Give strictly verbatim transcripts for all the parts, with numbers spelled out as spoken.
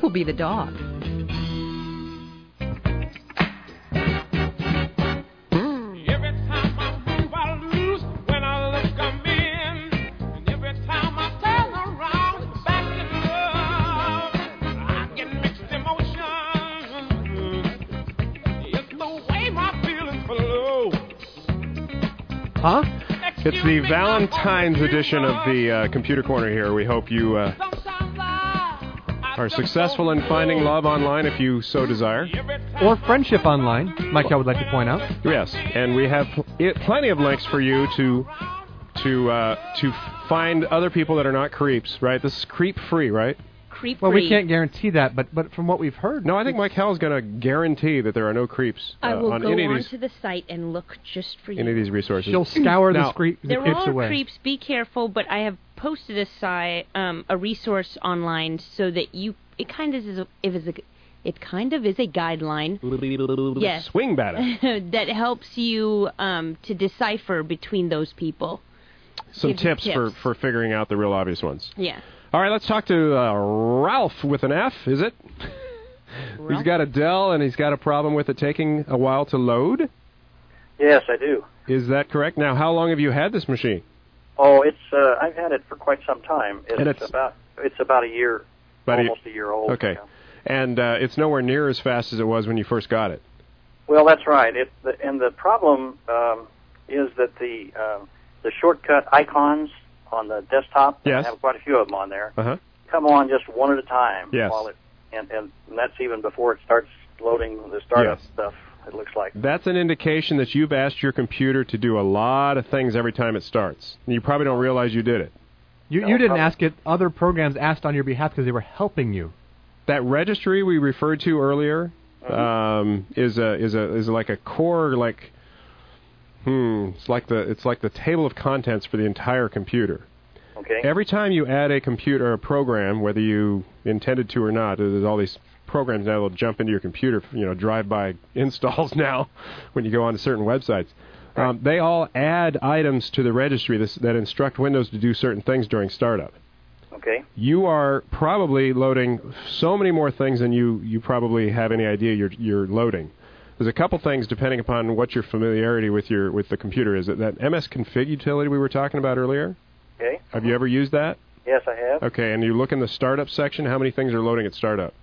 will be the dog. Huh? It's the Valentine's edition of the uh, Computer Corner here. We hope you uh, are successful in finding love online if you so desire. Or friendship online, Mike, I would like to point out. Yes, and we have it, plenty of links for you to to uh, to find other people that are not creeps, right? This is creep-free, right? Creep well, free. we can't guarantee that, but but from what we've heard... No, I think Mike Hell is going to guarantee that there are no creeps uh, I will on go any of onto these, the site and look just for you. any of these resources. She'll scour now, the, scre- the They're creeps all away. creeps. Be careful, but I have posted a site, um, a resource online, so that you. It kind of is. A, it is a. It kind of is a guideline. Yes. Swing batter. that helps you um, to decipher between those people. Some Gives you tips, for, tips. for figuring out the real obvious ones. Yeah. All right, let's talk to uh, Ralph with an F, is it? Ralph? He's got a Dell, and he's got a problem with it taking a while to load. Yes, I do. Is that correct? Now, how long have you had this machine? Oh, it's uh, I've had it for quite some time. It's, And it's- about it's about a year, About a- almost a, year old. Okay. now. And uh, it's nowhere near as fast as it was when you first got it. Well, that's right. It the, and the problem um, is that the um, the shortcut icons on the desktop, Yes. I have quite a few of them on there, Uh-huh. come on just one at a time. Yes. While it, and, and that's even before it starts loading the startup Yes. stuff, it looks like. That's an indication that you've asked your computer to do a lot of things every time it starts. And you probably don't realize you did it. You, No, you didn't probably. ask it. Other programs asked on your behalf because they were helping you. That registry we referred to earlier um, is a is a is like a core like hmm it's like the it's like the table of contents for the entire computer. Okay. Every time you add a computer or a program, whether you intended to or not, there's all these programs now that'll jump into your computer, you know, drive-by installs now when you go onto certain websites. Um, they all add items to the registry this, that instruct Windows to do certain things during startup. Okay. You are probably loading so many more things than you, you probably have any idea you're, you're loading. There's a couple things depending upon what your familiarity with your with the computer is. That M S Config utility we were talking about earlier, Okay. have you ever used that? Yes, I have. Okay, and you look in the startup section, how many things are loading at startup?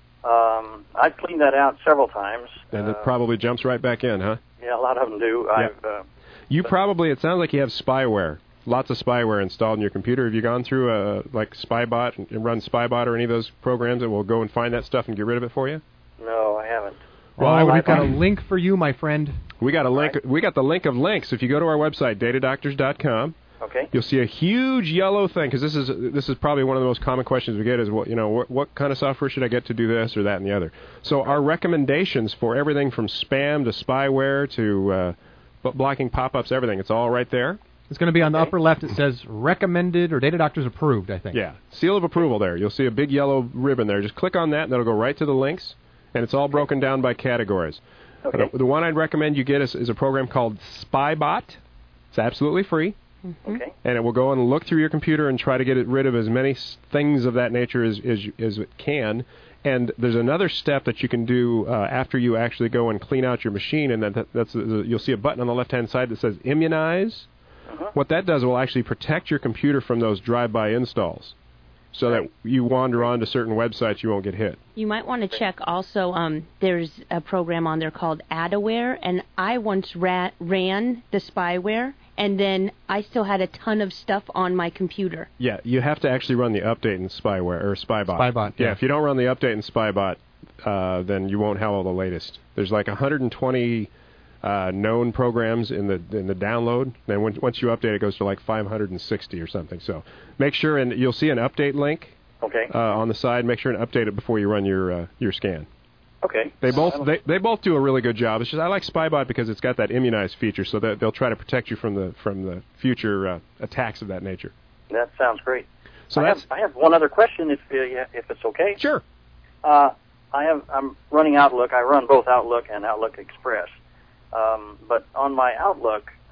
Um, I've cleaned that out several times. And uh, it probably jumps right back in, huh? Yeah, a lot of them do. Yeah. I've uh, You probably, it sounds like you have spyware, lots of spyware installed in your computer. Have you gone through a, like Spybot and, and run Spybot or any of those programs that will go and find that stuff and get rid of it for you? no, I haven't. Well, I would I've got a recommend- link for you, my friend. We got a link. We got the link of links. If you go to our website, data doctors dot com, Okay. you'll see a huge yellow thing because this is this is probably one of the most common questions we get is what you know what, what kind of software should I get to do this or that and the other. So our recommendations for everything from spam to spyware to uh, b- blocking pop-ups, everything, it's all right there. It's going to be on the Okay. upper left. It says recommended or Data Doctors approved, I think. Yeah, seal of approval there. You'll see a big yellow ribbon there. Just click on that and that'll go right to the links, and it's all broken down by categories. Okay. The, the one I'd recommend you get is, is a program called Spybot. It's absolutely free. Okay. And it will go and look through your computer and try to get it rid of as many s- things of that nature as, as, you- as it can. And there's another step that you can do uh, after you actually go and clean out your machine, and that, that, that's uh, you'll see a button on the left-hand side that says Immunize. Uh-huh. What that does will actually protect your computer from those drive-by installs, so Right. that you wander on to certain websites, you won't get hit. You might want to check also, um, there's a program on there called Adaware, and I once ra- ran the spyware, and then I still had a ton of stuff on my computer. Yeah, you have to actually run the update in Spyware or Spybot. Spybot, Yeah, yeah. if you don't run the update in Spybot, uh, then you won't have all the latest. There's like one hundred twenty uh, known programs in the in the download. Then when, once you update, it goes to like five hundred sixty or something. So make sure, and you'll see an update link Okay. uh, on the side. Make sure and update it before you run your uh, your scan. Okay. They Uh, both that'll- they, they both do a really good job. It's just I like Spybot because it's got that immunize feature, so that they'll try to protect you from the from the future uh, attacks of that nature. That sounds great. So I that's have, I have one other question, if uh, yeah, if it's okay. sure. Uh, I have I'm running Outlook. I run both Outlook and Outlook Express. Um, but on my Outlook,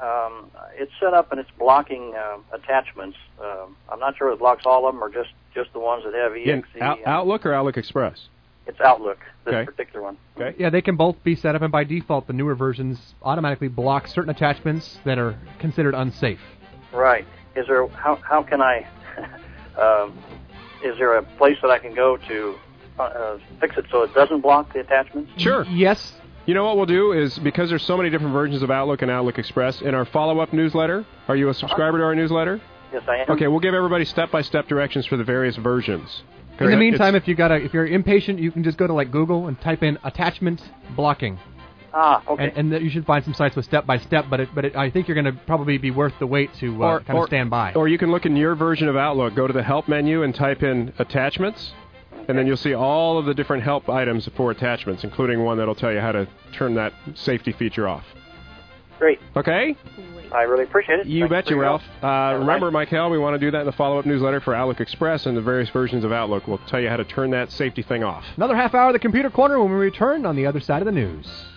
um, it's set up and it's blocking uh, attachments. Uh, I'm not sure it blocks all of them or just, just the ones that have E X E. In Out- Outlook or Outlook Express? It's Outlook, this okay. particular one. Okay. Yeah, they can both be set up, and by default, the newer versions automatically block certain attachments that are considered unsafe. Right. Is there? How how can I? um, is there a place that I can go to uh, uh, fix it so it doesn't block the attachments? Sure. Yes. You know what we'll do is, because there's so many different versions of Outlook and Outlook Express, in our follow-up newsletter, are you a subscriber uh-huh. to our newsletter? Yes, I am. Okay, we'll give everybody step-by-step directions for the various versions. In the meantime, if you got if you're impatient, you can just go to like Google and type in attachment blocking. Ah, okay. And, and th- you should find some sites with step-by-step, but it, but it, I think you're going to probably be worth the wait to uh, kind of stand by. Or you can look in your version of Outlook, go to the Help menu and type in Attachments, okay. and then you'll see all of the different help items for attachments, including one that'll tell you how to turn that safety feature off. Great. Okay? I really appreciate it. You Thanks betcha, Ralph. Uh, remember, nice. Michael, we want to do that in the follow-up newsletter for Outlook Express and the various versions of Outlook. We'll tell you how to turn that safety thing off. Another half hour of the Computer Corner when we return on the other side of the news.